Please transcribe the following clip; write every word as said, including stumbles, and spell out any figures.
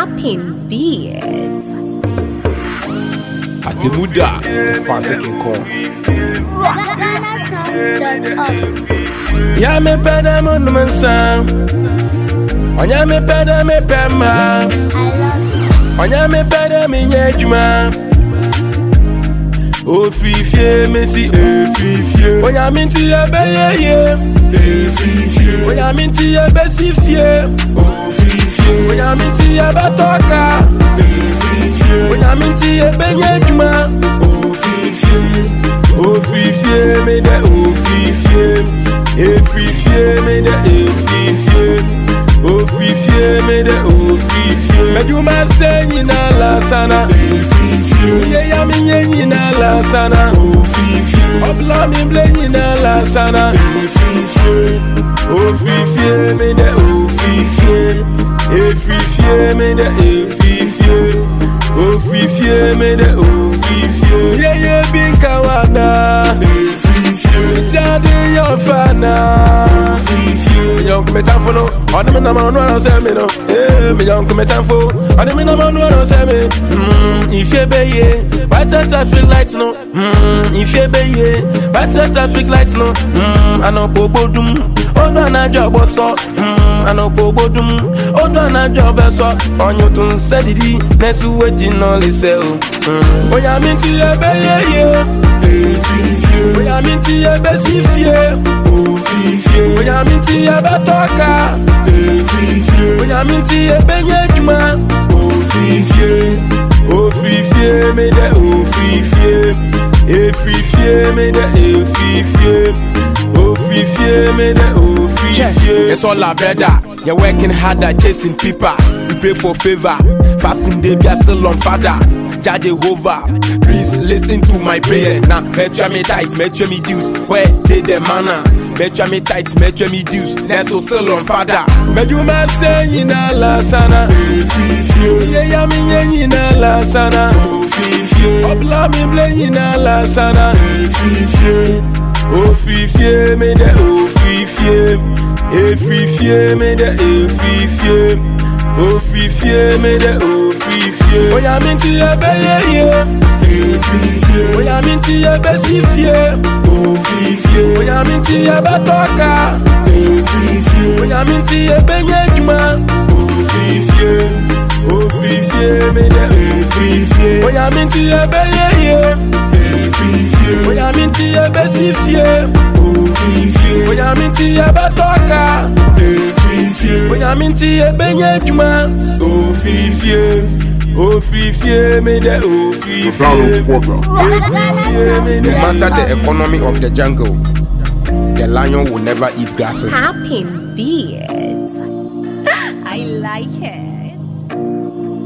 Tapping beats. Atemuda, Fanta King Kong. Ghana songs dot org. Ya me pede mon mansa. Onya me pede me pema. Onya me pede me nyejuma. O fifie me si o fifie. Onya minti e be ye ye. E fifie. Onya minti e be si fie. O fifie. Onya minti e be toka. E fifie. Onya minti e be nyejuma. O fifie. O fifie me de o fifie. E fifie me de e fifie. O fifie me de o fifie. Me du ma se nyina la sana. E fifie. Ye ya mi ye nyina la sana. O fifie. Obla mi ble nyina la sana. E fifie. O fifie me de o fifie. E fifie me de e fifie. O fifie me de o fifie. Ye ye bin kawana. E fifie. Jadi yo fana. Me young metamfo no, all them na man no say me no. Eh, me young metamfo, all them na man no say me. Hmm, if you be ye, why the traffic lights no? Hmm, if you be ye, why the traffic lights no? Hmm, I know pobodum, oh no na job so. Hmm, I know pobodum, oh no na job so. On you tun sedidi, nesu wejinoli sell. Hmm, oh ya minti ye be ye ye. Eh, fifie, oh ya minti ye be si fie. Oh fifie, oh ya minti ye be toka. Eh, fifie, oh ya minti ye be nyejuma. Oh fifie, oh fifie me de oh fifie. Eh fifie me de eh fifie. Oh fifie me de oh fifie. It's all our brother. You're working harder, chasing people. You pray for favor. Fasting day, we are still on father. Judge Jehovah, please listen to my prayers. Now, measure me tight, measure me dues. Where they the manna? Measure me tight, measure me dues. That's so still on father. Me do ma say ina la sana. E fifie. Ye ya mi ye ina la sana. O fifie. Obla mi ble ina la sana. E fifie. O fifie me de o fifie. E fifie me de e fifie. O fifie me de o fifie. O ya minti e be ye ye. E fifie. O ya minti e be si fie. O fifie. O ya minti e be toka. E fifie. O ya minti e be nyejuma. O fifie. O fifie me de e fifie. O ya minti e be ye ye. E fifie. O ya minti e be si fie. O fifie. O ya minti e be toka. E fifie. O ya minti e be nyejuma. O fifie. O fifie me de o fifie. No matter the economy of the jungle, the lion will never eat grasses. Tapping beats. I like it.